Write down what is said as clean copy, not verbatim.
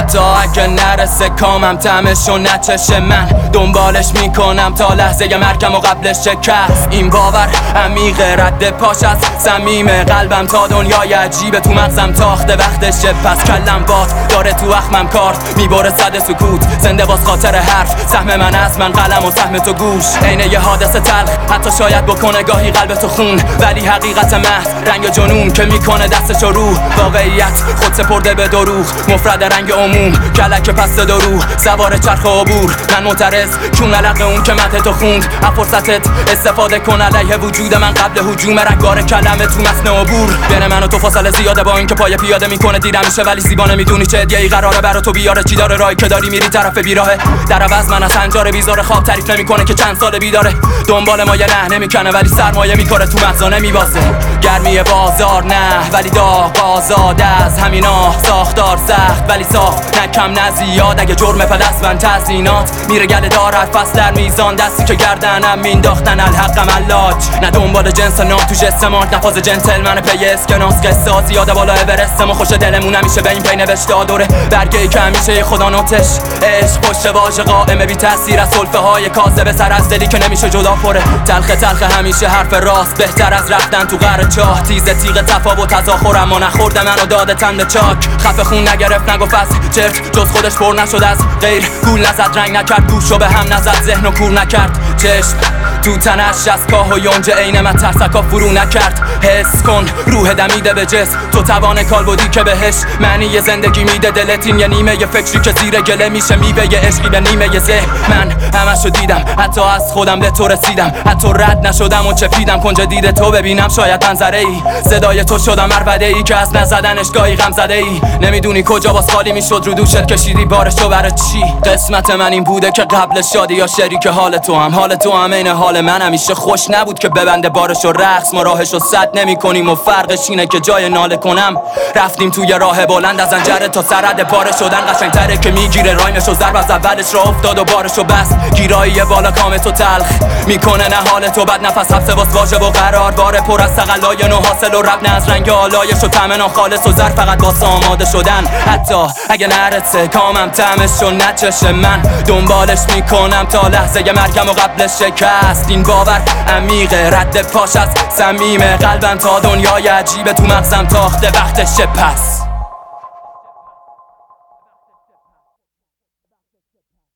حتی اگه نرسه کامم طعمشو نچشه من دنبالش میکنم تا لحظه مرگم و قبلش شکست. این باور عمیقه رد پاش از صمیم قلبم تا دنیای عجیبه تو مغزم تاخته وقتشه پس کلم باد داره تو اخمم کارت میبره صد سکوت زنده باز خاطر حرف سهم من از من قلم و سهم تو گوش عین یه حادثه تلخ حتی شاید بکنه گاهی قلب تو خون ولی حقیقت محض رنگ جنون که میکنه دستشو رو واقعیت خود سپرده به دروغ مفرد رنگ عموم کلک پست درو سوار چرخ عبور من معترض چون علق اون که مته تو خوند از فرصتت استفاده کن علیه وجود من قبل هجوم رگبار کلمه تو متن عبور بین من و تو فاصله زیاده با اینکه پای پیاده میکنه دیرم میشه ولی زیبا نمیدونی چه هدیه‌ای قراره برا تو بیاره چی داره راهی که داری میری طرف بیراهه در عوض من از هنجار بیزار خواب تعریف نمیکنه که چند سال بیداره دنبال ما یه نه نمیکنه ولی سرمایه میکاره تو مغزا نمیوازه گرمی بازار نه ولی داغ آزاد از همینا ساختار سخت ولی ساخت نه کم نه زیاد اگه جرم پدست من تزیینات میره گله دار هر فصل در میزان دستی که گردنم مینداختن الحقم علاج نه دنبال جنس نام تو جسمات نفاز جنتلمن پی اسکناس قصه زیاده بالا اورست ما خوش دلمون همیشه به این پی نوشته دوره برگه که همیشه خدا نوتش عشق پشت واژه قائمه بی تاثیر از سلفه های کاذب سر از دلی که نمیشه جدا پره تلخ همیشه حرف راست بهتر از رفتن تو قعر چاه تیزه تیغ تفاوت تزاخر اما نخورده منو داده تند چاک خفه خون نگرفت نگفت از چرت جز خودش پر نشد از غیر گول نزد رنگ نکرد گوشو به هم نزد ذهنو کور نکرد چشم تو تنش از کاه و یونج عین من ترسکا فرو نکرد حس کن روح دمیده به جسم تو توان کالبدی که بهش معنی زندگی میده دلت این یه نیمه یه فکری که زیر گله میشه میوه یه عشقی به نیمه یه ذهن من همشو دیدم حتی از خودم به تو رسیدم حتی رد نشدم و چپیدم کنج دید تو ببینم شاید منظره ای صدای تو شدم عربده ای که از نزدنش گاهی غم زده ای نمیدونی کجا باز خالی میشد رو دوشت کشیدی بارشو برای چی قسمت من این بوده که قبل شادی یا شریک حال تو هم این حال من همیشه خوش نبود که ببنده بارشو رقص ما راهشو سد نمی کنیم و فرقش اینه که جای ناله کنم رفتیم توی راه بلند از انجره تا سرد پاره شدن قشنگتره که میگیره رایمشو ضرب از اولش راه افتاد و بارشو بس گیرایی بالا کام تو تلخ میکنه نه حال تو بد نفس حبس واس واژه و قرار باره پر از تقلای نو حاصل و رب نه از رنگ آلایش و طعم ناخالص و زر فقط واسه آماده شدن حتی اگه نرسه کامم طعمشو نچشه من دنبالش میکنم تا لحظه مرگم و قبلش شکست این باور عمیقه رد پاش از صمیم قلبم تا دنیای عجیبه تو مغزم تاخته وقتشه پس